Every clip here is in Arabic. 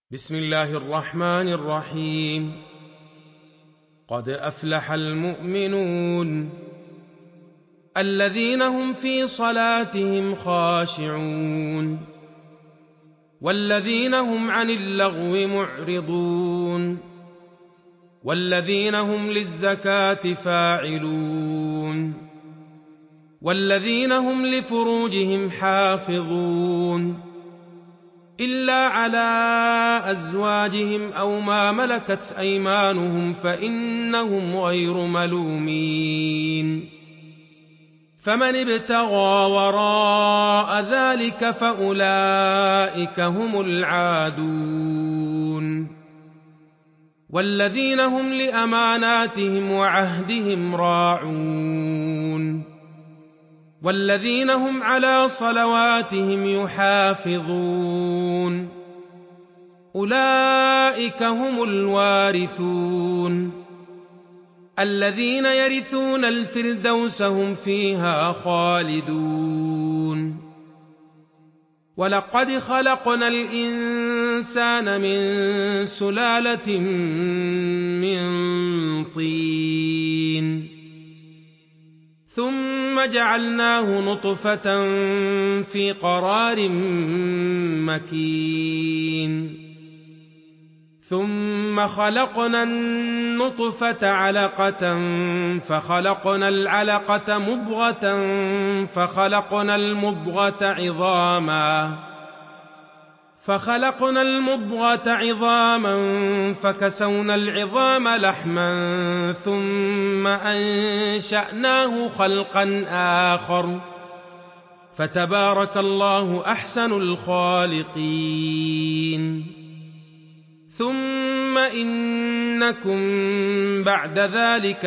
بسم الله الرحمن الرحيم. قد أفلح المؤمنون الذين هم في صلاتهم خاشعون والذين هم عن اللغو معرضون والذين هم للزكاة فاعلون والذين هم لفروجهم حافظون إلا على أزواجهم أو ما ملكت أيمانهم فإنهم غير ملومين. فمن ابتغى وراء ذلك فأولئك هم العادون. والذين هم لأماناتهم وعهدهم راعون والذين هم على صلواتهم يحافظون أولئك هم الوارثون الذين يرثون الفردوس هم فيها خالدون. ولقد خلقنا الإنسان من سلالة من طين ثم جعلناه نطفة في قرار مكين ثم خلقنا النطفة علقة فخلقنا العلقة مضغة فخلقنا المضغة عظاما فكسونا العظام لحما ثم أنشأناه خلقا آخر فتبارك الله أحسن الخالقين. ثم إنكم بعد ذلك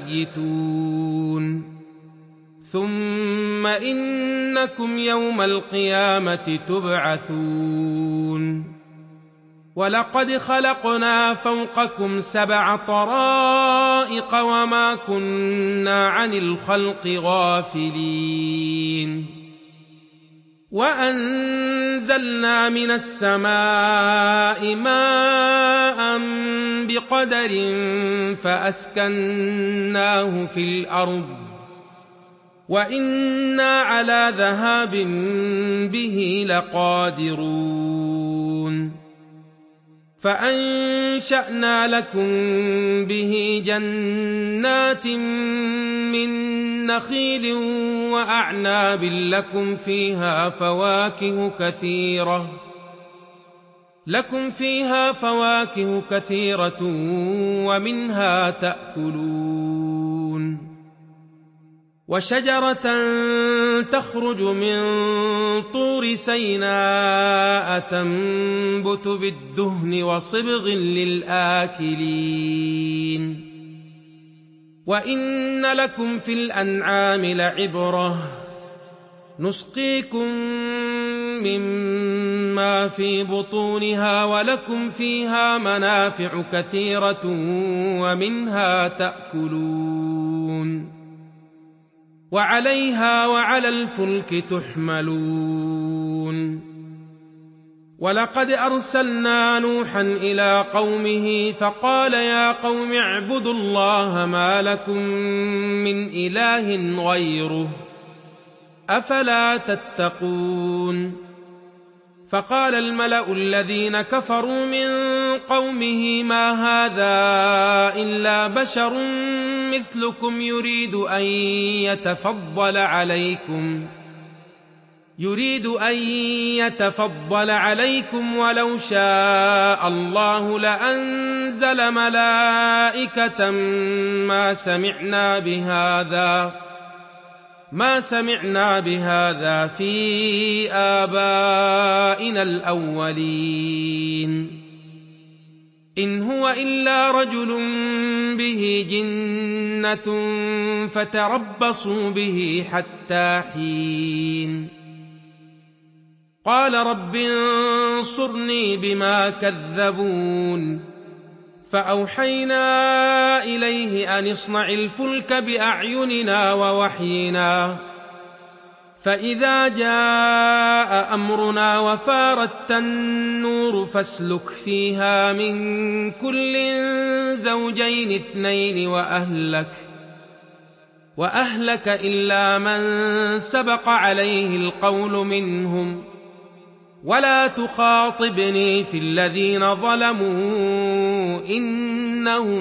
لميتون ثم إنكم يوم القيامة تبعثون. ولقد خلقنا فوقكم 7 طرائق وما كنا عن الخلق غافلين. وأنزلنا من السماء ماء بقدر فأسكناه في الأرض وإنا على ذهاب به لقادرون. فأنشأنا لكم به جنات من نخيل وأعناب لكم فيها فواكه كثيرة ومنها تأكلون. وشجرة تخرج من طور سيناء تنبت بالدهن وصبغ للآكلين. وإن لكم في الأنعام لعبرة نسقيكم مما في بطونها ولكم فيها منافع كثيرة ومنها تأكلون وعليها وعلى الفلك تحملون. ولقد أرسلنا نوحا إلى قومه فقال يا قوم اعبدوا الله ما لكم من إله غيره أفلا تتقون. فقال الملأ الذين كفروا من قومه ما هذا إلا بشر مثلكم يريد أن يتفضل عليكم ولو شاء الله لأنزل ملائكة ما سمعنا بهذا في آبائنا الأولين إن هو إلا رجل به جنة فتربصوا به حتى حين. قال رب انصرني بما كذبون. فأوحينا إليه أن اصنع الفلك بأعيننا ووحينا فإذا جاء أمرنا وفاردت النور النور فاسلك فيها من كل زوجين اثنين وأهلك إلا من سبق عليه القول منهم ولا تخاطبني في الذين ظلموا إنهم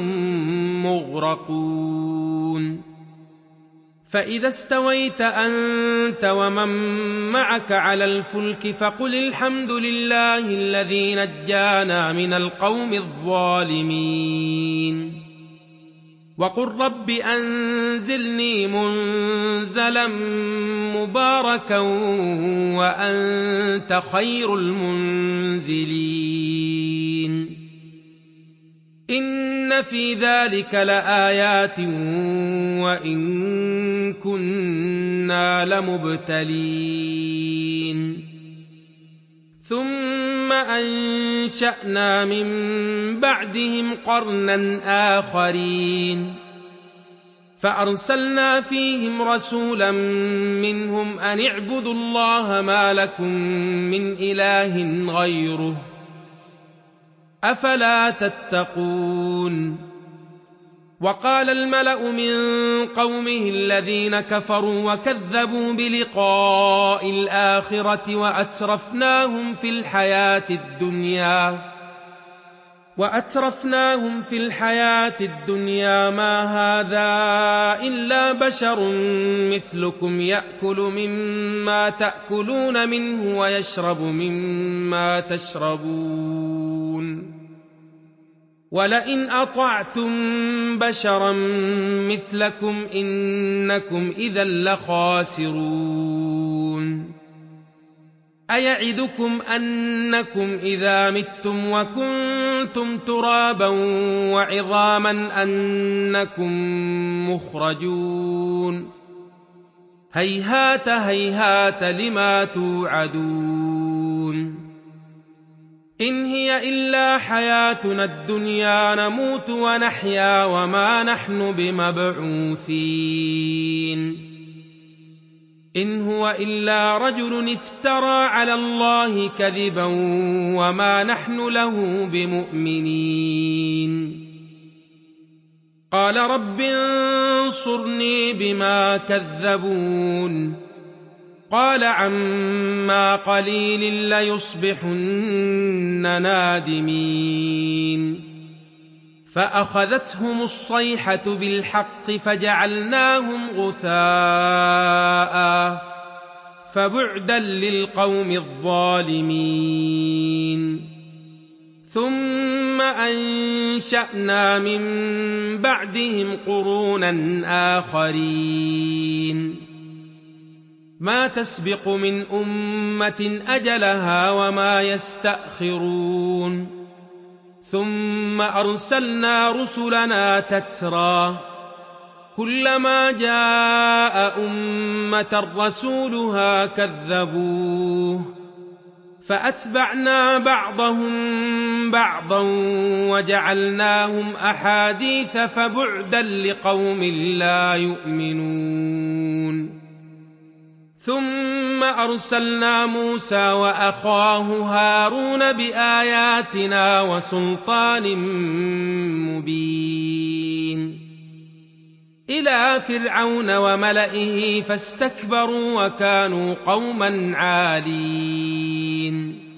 مغرقون فإذا استويت أنت ومن معك على الفلك فقل الحمد لله الذي نجانا من القوم الظالمين وقل رب أنزلني منزلا مباركا وأنت خير المنزلين إن في ذلك لآيات وإن كنا لمبتلين ثم أنشأنا من بعدهم قرنا آخرين فأرسلنا فيهم رسولا منهم أن اعبدوا الله ما لكم من إله غيره أفلا تتقون وقال الملأ من قومه الذين كفروا وكذبوا بلقاء الآخرة وأترفناهم في الحياة الدنيا ما هذا إلا بشر مثلكم يأكل مما تأكلون منه ويشرب مما تشربون ولئن أطعتم بشرا مثلكم إنكم إذا لخاسرون أيعدكم أنكم إذا متم وكنتم ترابا وعظاما أنكم مخرجون هيهات هيهات لما توعدون إن هي إلا حياتنا الدنيا نموت ونحيا وما نحن بمبعوثين إن هو إلا رجل افترى على الله كذبا وما نحن له بمؤمنين قال رب انصرني بما كذبون قال عما قليل ليصبحن نادمين فأخذتهم الصيحة بالحق فجعلناهم غثاء فبعدا للقوم الظالمين ثم أنشأنا من بعدهم قرونا آخرين ما تسبق من أمة أجلها وما يستأخرون ثم أرسلنا رسلنا تترى كلما جاء أمة رسولها كذبوه فأتبعنا بعضهم بعضا وجعلناهم أحاديث فبعدا لقوم لا يؤمنون ثم أرسلنا موسى وأخاه هارون بآياتنا وسلطان مبين إلى فرعون وملئه فاستكبروا وكانوا قوما عالين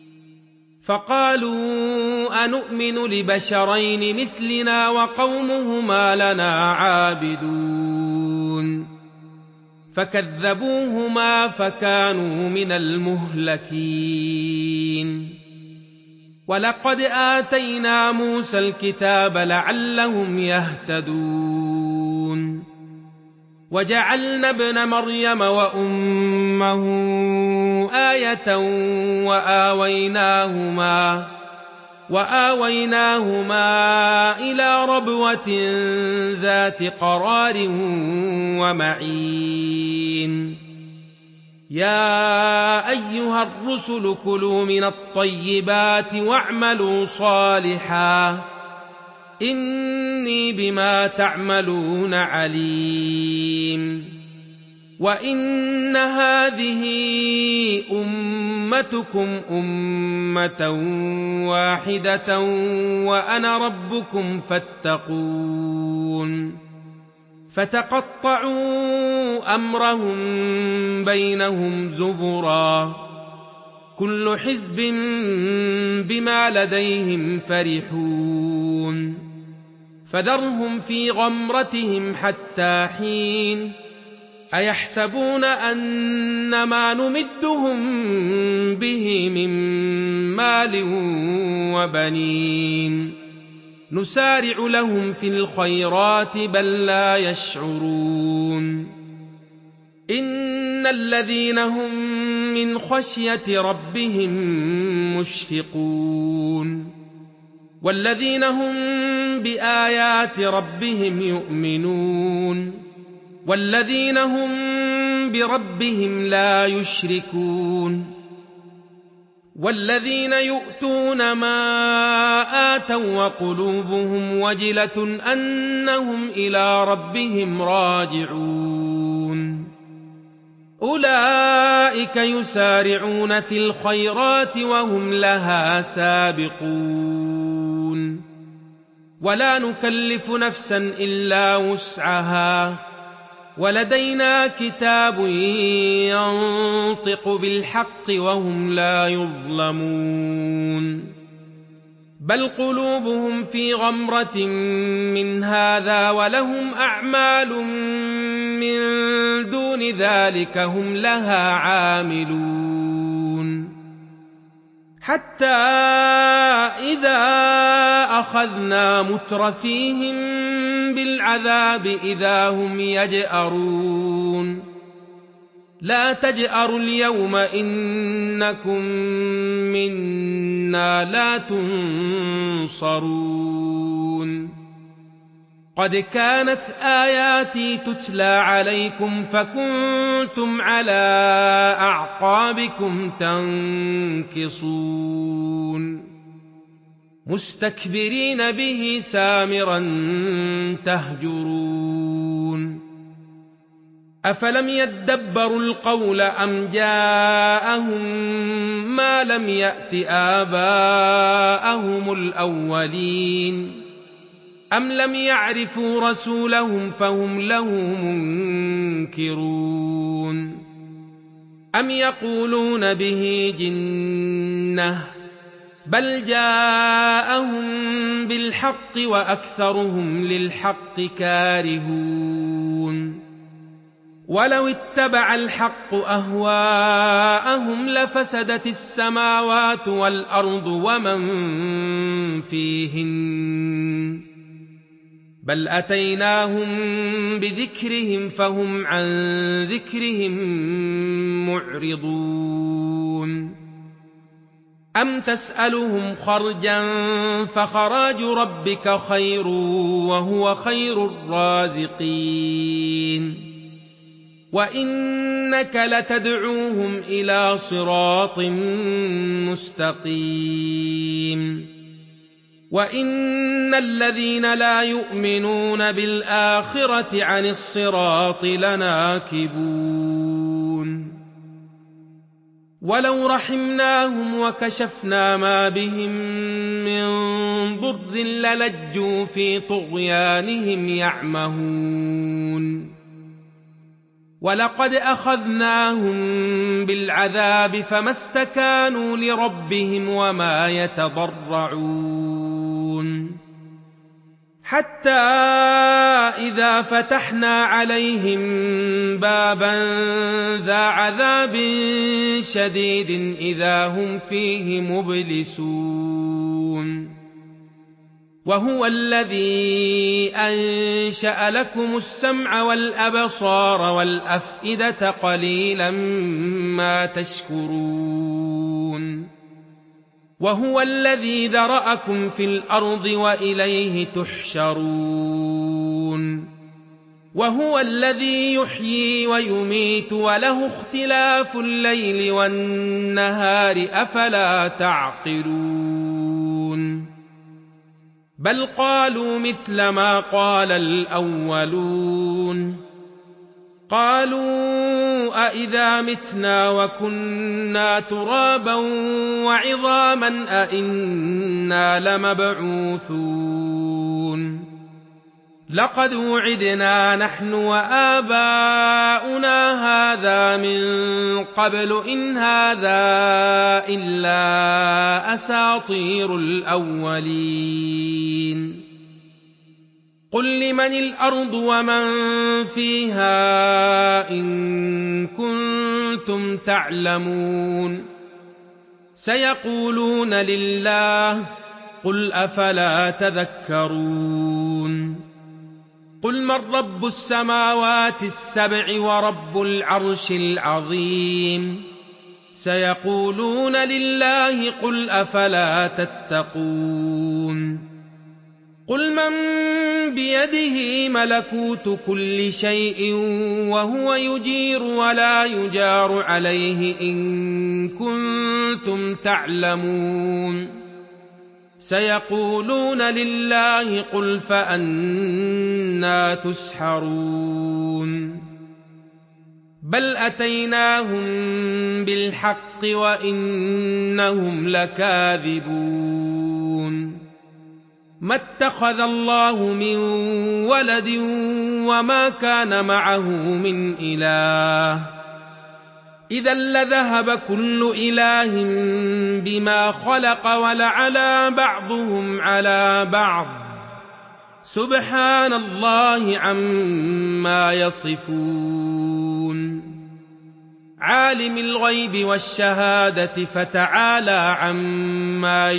فقالوا أنؤمن لبشرين مثلنا وقومهما لنا عابدون فكذبوهما فكانوا من المهلكين ولقد آتينا موسى الكتاب لعلهم يهتدون وجعلنا ابن مريم وأمه آية وآويناهما إلى ربوة ذات قرار ومعين يا أيها الرسل كلوا من الطيبات واعملوا صالحا إني بما تعملون عليم وَإِنَّ هَٰذِهِ أُمَّتُكُمْ أُمَّةً وَاحِدَةً وَأَنَا رَبُّكُمْ فَاتَّقُونِ فَتَقَطَّعُوا أَمْرَهُم بَيْنَهُمْ زُبُرًا ۖ كُلُّ حِزْبٍ بِمَا لَدَيْهِمْ فَرِحُونَ فَذَرْهُمْ فِي غَمْرَتِهِمْ حَتَّىٰ حِينٍ أَيَحْسَبُونَ أَنَّمَا نُمِدُّهُم بِهِ مِن مَّالٍ وَبَنِينَ نُسَارِعُ لَهُمْ فِي الْخَيْرَاتِ بَل لَّا يَشْعُرُونَ إِنَّ الَّذِينَ هُم مِّنْ خَشْيَةِ رَبِّهِم مُّشْفِقُونَ وَالَّذِينَ هُم بِآيَاتِ رَبِّهِمْ يُؤْمِنُونَ وَالَّذِينَ هُم بِرَبِّهِمْ لَا يُشْرِكُونَ وَالَّذِينَ يُؤْتُونَ مَا آتَوا وَّقُلُوبُهُمْ وَجِلَةٌ أَنَّهُمْ إِلَىٰ رَبِّهِمْ رَاجِعُونَ أُولَٰئِكَ يُسَارِعُونَ فِي الْخَيْرَاتِ وَهُمْ لَهَا سَابِقُونَ وَلَا نُكَلِّفُ نَفْسًا إِلَّا وُسْعَهَا وَلَدَيْنَا كِتَابٌ يَنطِقُ بِالْحَقِّ وَهُمْ لَا يُظْلَمُونَ بَلْ قُلُوبُهُمْ فِي غَمْرَةٍ مِّنْ هَٰذَا وَلَهُمْ أَعْمَالٌ مِّن دُونِ ذَٰلِكَ هُمْ لَهَا عَامِلُونَ حَتَّىٰ إِذَا أَخَذْنَا مُتْرَفِيهِم بِالْعَذَابِ إِذَا هُمْ يَجْأَرُونَ لَا تَجْأَرُوا الْيَوْمَ إِنَّكُم مِّنَّا لَا تُنصَرُونَ قَدْ كَانَتْ آيَاتِي تُتْلَىٰ عَلَيْكُمْ فَكُنتُمْ عَلَىٰ أَعْقَابِكُمْ تَنكِصُونَ مُسْتَكْبِرِينَ بِهِ سَامِرًا تَهْجُرُونَ أَفَلَمْ يَدَّبَّرُوا الْقَوْلَ أَمْ جَاءَهُم مَّا لَمْ يَأْتِ آبَاءَهُمُ الْأَوَّلِينَ أَمْ لَمْ يَعْرِفُوا رَسُولَهُمْ فَهُمْ لَهُ مُنكِرُونَ أَمْ يَقُولُونَ بِهِ جِنَّةٌ بَلْ جَاءَهُم بِالْحَقِّ وَأَكْثَرُهُمْ لِلْحَقِّ كَارِهُونَ وَلَوِ اتَّبَعَ الْحَقُّ أَهْوَاءَهُمْ لَفَسَدَتِ السَّمَاوَاتُ وَالْأَرْضُ وَمَن فِيهِنَّ بَلْ أَتَيْنَاهُم بِذِكْرِهِمْ فَهُمْ عَن ذِكْرِهِم مُّعْرِضُونَ أَمْ تَسْأَلُهُمْ خَرْجًا فَخَرَاجُ رَبِّكَ خَيْرٌ وَهُوَ خَيْرُ الرَّازِقِينَ وَإِنَّكَ لَتَدْعُوهُمْ إِلَىٰ صِرَاطٍ مُّسْتَقِيمٍ وَإِنَّ الَّذِينَ لَا يُؤْمِنُونَ بِالْآخِرَةِ عَنِ الصِّرَاطِ لَنَاكِبُونَ وَلَوْ رَحِمْنَاهُمْ وَكَشَفْنَا مَا بِهِم مِّن ضُرٍّ لَّلَجُّوا فِي طُغْيَانِهِمْ يَعْمَهُونَ وَلَقَدْ أَخَذْنَاهُم بِالْعَذَابِ فَمَا اسْتَكَانُوا لِرَبِّهِمْ وَمَا يَتَضَرَّعُونَ حَتَّىٰ إِذَا فَتَحْنَا عَلَيْهِم بَابًا ذَا عَذَابٍ شَدِيدٍ إِذَا هُمْ فِيهِ مُبْلِسُونَ وَهُوَ الَّذِي أَنشَأَ لَكُمُ السَّمْعَ وَالْأَبْصَارَ وَالْأَفْئِدَةَ قَلِيلًا مَّا تَشْكُرُونَ وَهُوَ الَّذِي ذَرَأَكُمْ فِي الْأَرْضِ وَإِلَيْهِ تُحْشَرُونَ وَهُوَ الَّذِي يُحْيِي وَيُمِيتُ وَلَهُ اخْتِلَافُ اللَّيْلِ وَالنَّهَارِ ۚ أَفَلَا تَعْقِلُونَ بَلْ قَالُوا مِثْلَ مَا قَالَ الْأَوَّلُونَ قالوا أإذا متنا وكنا ترابا وعظاما أإنا لمبعوثون لقد وعدنا نحن وآباؤنا هذا من قبل إن هذا إلا أساطير الأولين قل لمن الأرض ومن فيها إن كنتم تعلمون سيقولون لله قل أفلا تذكرون قل من رب السماوات السبع ورب العرش العظيم سيقولون لله قل أفلا تتقون قل من بيده ملكوت كل شيء وهو يجير ولا يجار عليه إن كنتم تعلمون سيقولون لله قل فأنى تسحرون بل أتيناهم بالحق وإنهم لكاذبون ما اتخذ الله من ولد وما كان معه من إله إذا لذهب كل إله بما خلق ولعلى بعضهم على بعض سبحان الله عما يصفون عالم الغيب والشهادة فتعالى عما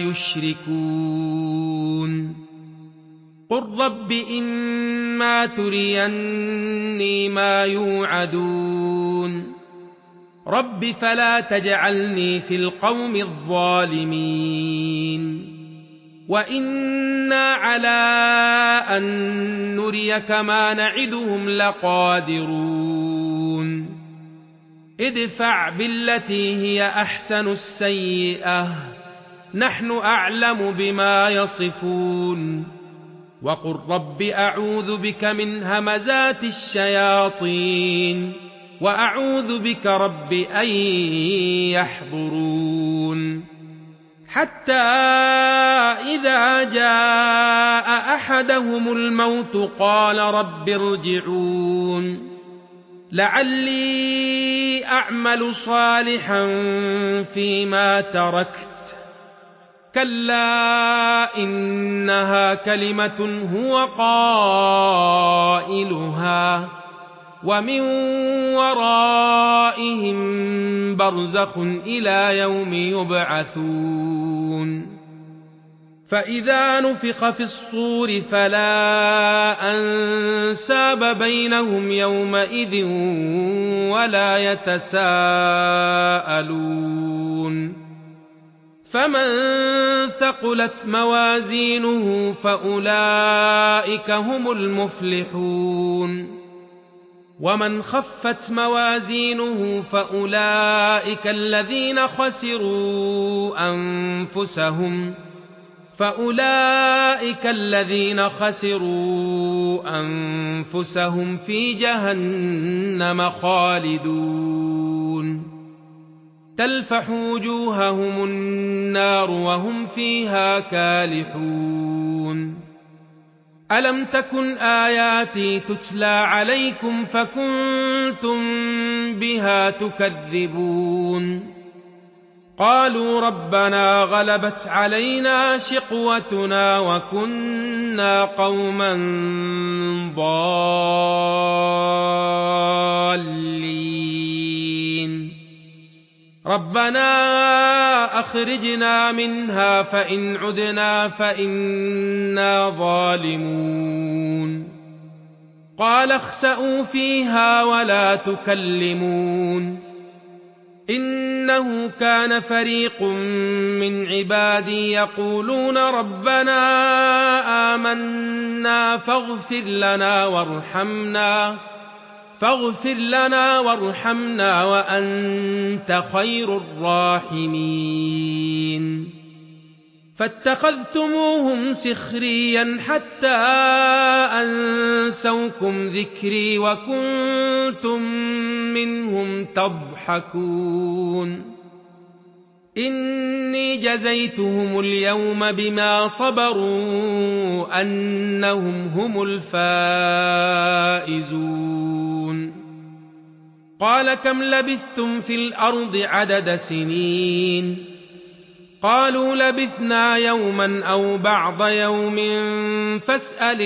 يشركون قل رب إما تريني ما يوعدون رب فلا تجعلني في القوم الظالمين وإنا على أن نريك ما نعدهم لقادرون ادفع بالتي هي أحسن السيئة نحن أعلم بما يصفون وقل رب أعوذ بك من همزات الشياطين وأعوذ بك رب أن يحضرون حتى إذا جاء أحدهم الموت قال رب ارجعون لعلي أعمل صالحا فيما تركت كلا إنها كلمة هو قائلها ومن ورائهم برزخ إلى يوم يبعثون فإذا نفخ في الصور فلا أنساب بينهم يومئذ ولا يتساءلون فمن ثقلت موازينه فأولئك هم المفلحون ومن خفت موازينه فأولئك الذين خسروا أنفسهم في جهنم خالدون تلفح وجوههم النار وهم فيها كالحون ألم تكن آياتي تتلى عليكم فكنتم بها تكذبون قالوا ربنا غلبت علينا شقوتنا وكنا قوما ضالين ربنا أخرجنا منها فإن عدنا فإنا ظالمون قال اخسئوا فيها ولا تكلمون إنه كان فريق من عبادي يقولون ربنا آمنا فاغفر لنا وارحمنا وأنت خير الراحمين فاتخذتموهم سخريا حتى أنسوكم ذكري وكنتم منهم تضحكون إني جزيتهم اليوم بما صبروا أنهم هم الفائزون قال كم لبثتم في الأرض عدد سنين قالوا لبثنا يوما أو بعض يوم فاسأل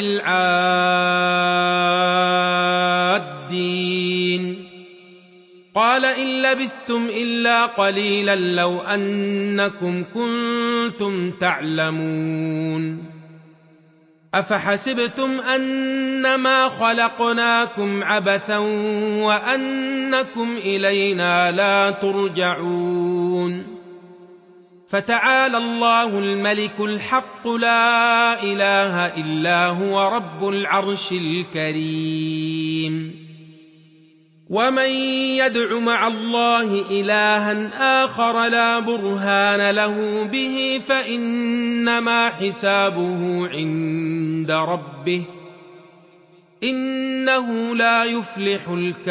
العادين قال إن لبثتم إلا قليلا لو أنكم كنتم تعلمون أفحسبتم أنما خلقناكم عبثا وأنكم إلينا لا ترجعون فتعالى الله الملك الحق لا إله إلا هو رب العرش الكريم ومن يدع مع الله إلها آخر لا برهان له به فإنما حسابه عند ربه إنه لا يفلح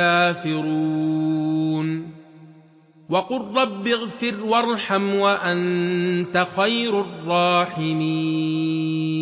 الكافرون وقل رب اغفر وارحم وأنت خير الراحمين